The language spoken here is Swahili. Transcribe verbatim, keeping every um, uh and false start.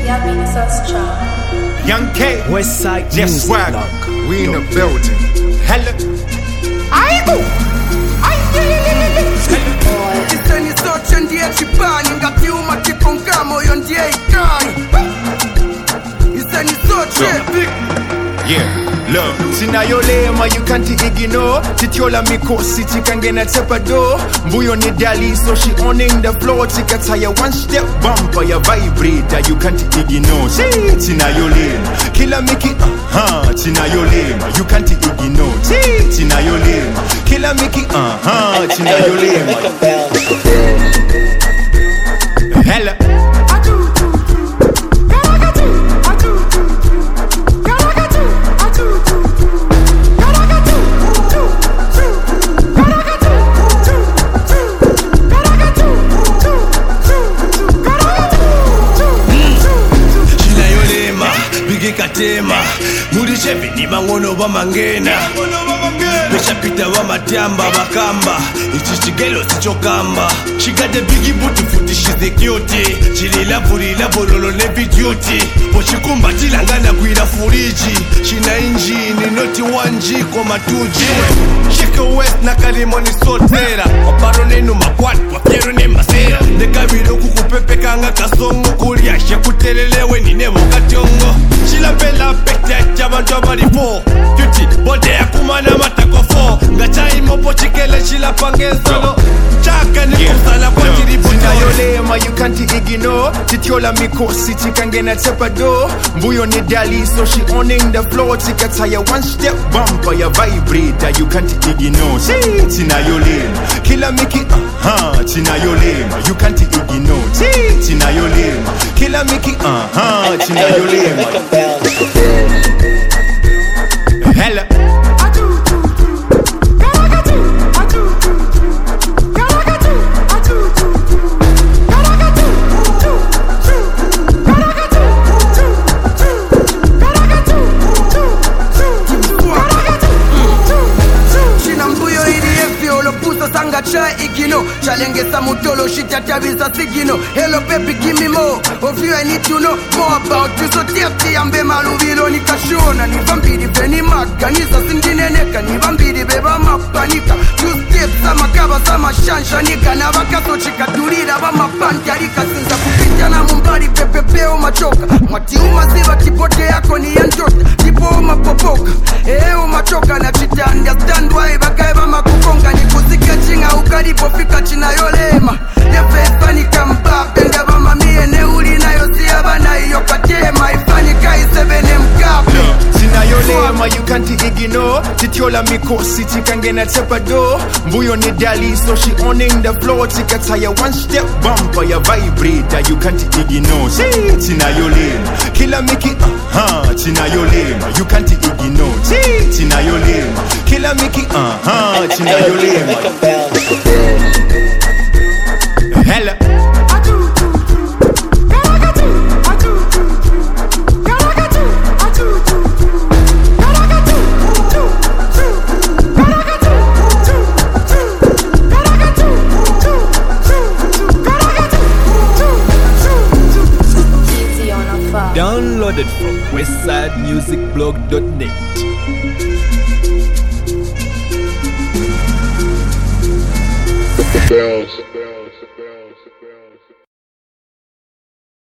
Young K, Westside just swag. We in the building. Hello. I go. Iseni soche ndiye chipani ngatiuma kiponga moyo ndiye ikani. Iseni soche. Yeah, look, sinayolema you can't ignore. Titiola mikosi tikangena tepado. Mbuyo ni dali so she owning the floor. Tikataya one step bumper ya vibrator you can't ignore. See, tinayolema kila miki uh-huh. Tinayolema you can't ignore. See, tinayolema kila miki uh-huh. Tinayolema. Hello. Katema muri chevi ni bangono bamangena Pesha pita wa matiamba bakamba Ichi chigelo sicho kamba She got the biggie booty footy she's the cutie Chilila purila bololo nevi duty Pochikumba chilangana kuila furiji Shina injini noti one G koma two G Shika west na kalimoni sotera Waparo nenu makwani wafiero ne masera Nekabilo kukupepe kanga kasongo Kulia shekutelelewe ni nemo kationgo Chila pela pekte jabantu abalipo Cutie bode ya kumana matako fo Ngacha imopo chikele chila pangezolo Chaka ni kusala kwa kiripo Sinayolema you can't ignore. Titiola mikosi tikangena tepado. Mbuyo ni dali so she owning the floor. Tikataya one step bumper ya vibrator you can't ignore. See, tinayolema kila miki uh-huh. Tinayolema you can't ignore. See, tinayolema kila miki uh-huh. Tinayolema. Hello. Cha igino, chalengesa mutolo shita tabisa sigino. Hello baby, give me more of you. I need to know more about you. So tiati ambe malubilo nikashona. Ni vampiri veni maganisa singine neka. Ni vampiri beba mapanika. Two steps sama kaba sama shansha nika. Na wakaso chika turida wa mapantarika. Sinza kupita na mumbari pepe peo machoka. Mwati umaziva tipote yako ni yanjota. Tipo umapopoka, eh umachoka. Na chita understand why baka eba makukonga. Ni kuzika chinga ukaripofika chinayolema. Nefesa nikambape ndaba mamie neuli na yosia bana iyo katema. Ifani kai sebene mkape Sinayolema you can't ignore. Titiola mikosi tikangena tepado. Mbuyo ni dali so she owning the floor. Tikataya one step bumper ya vibrator you can't ignore. See, tinayolema kila miki uh-huh. Tinayolema you can't ignore. See, tinayolema kila miki uh-huh. Tinayolema. Hello. Downloaded from westside music blog dot net. Bells.